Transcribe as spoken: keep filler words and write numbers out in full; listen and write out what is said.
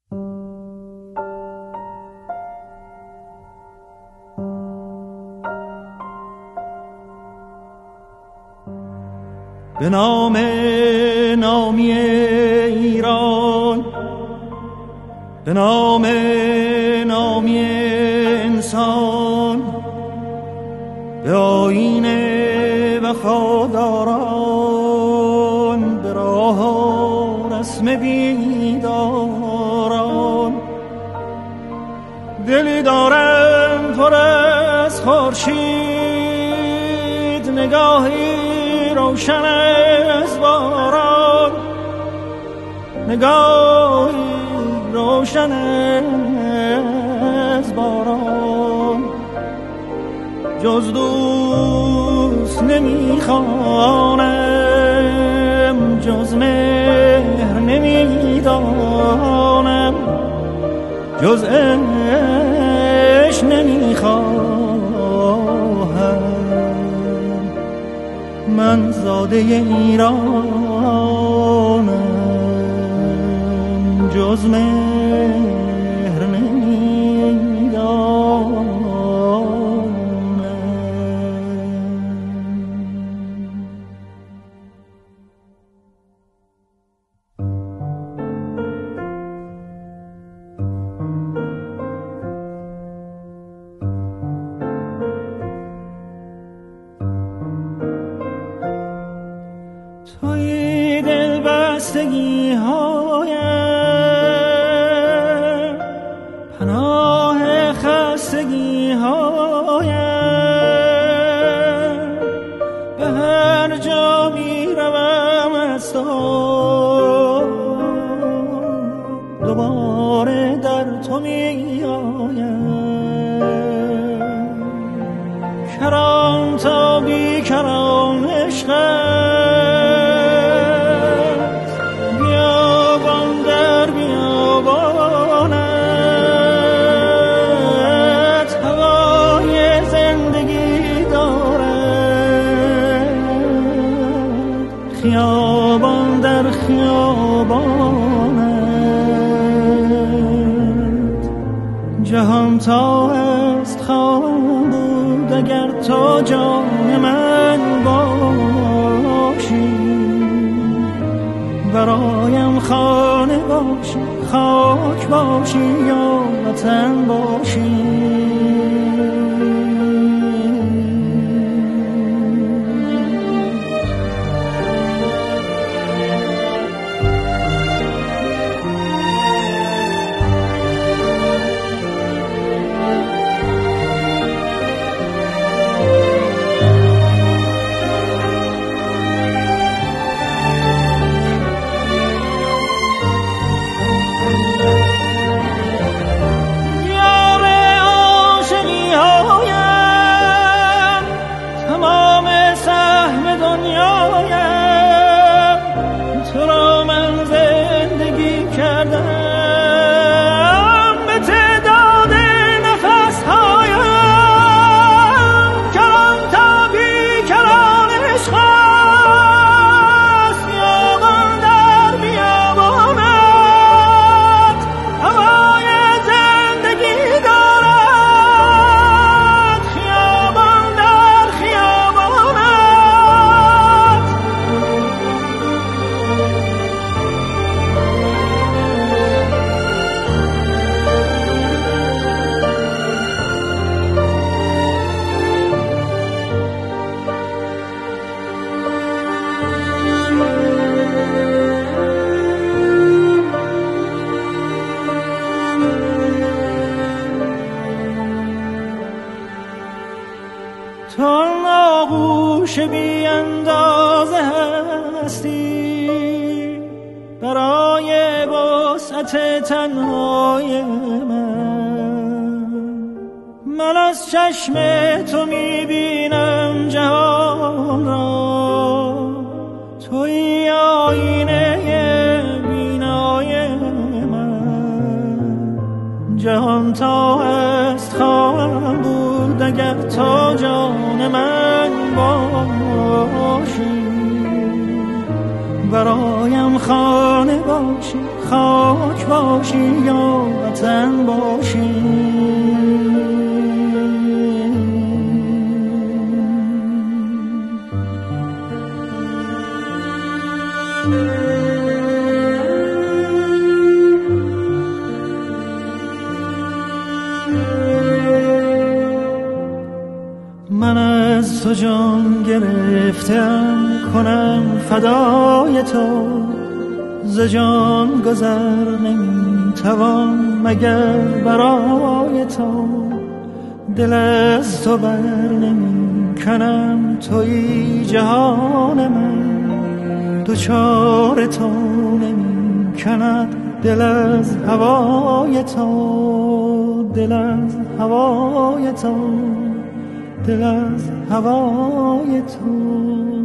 به نام نامی ایران، به نام نامی انسان، به آیین وفاداران، به راه و رسم بیداران. دلی دارم پر از خورشید، نگاهی روشن از باران، نگاهی روشن از باران. جز دوست نمیخوانم، جز مهر نمیدانم، جز عشق نمیخواهم. من زاده ایرانم، جز مهر نمیدانم. توی دل بستگی هایم، پناه خستگی هایم. به هر جا می روم از تو، دوباره در تو می آیم. کران تا بی کران عشقم، خیابان در خیابانت. جهان تا است خواهم بود اگر تو جان من باشی. برایم خانه باشی، خاک باشی یا وطن باشی. تو آغوش بی اندازه هستی برای وسعت تنهای من. من از چشم تو میبینم جهان را، توی آینه بینای من. جهان تا است خواهم بود اگر تو جان من باشی. برایم خانه باشی، خاک باشی یا وطن باشی. من از تو جان گرفتم کنم فدای تو، ز جان گذر نمیتوان مگر برای تو. دل از تو بر نمی کنم تویی جهان من، دوچار تو نمی کند دل از هوای تو. دل از هوای تو، دل از هوای تو.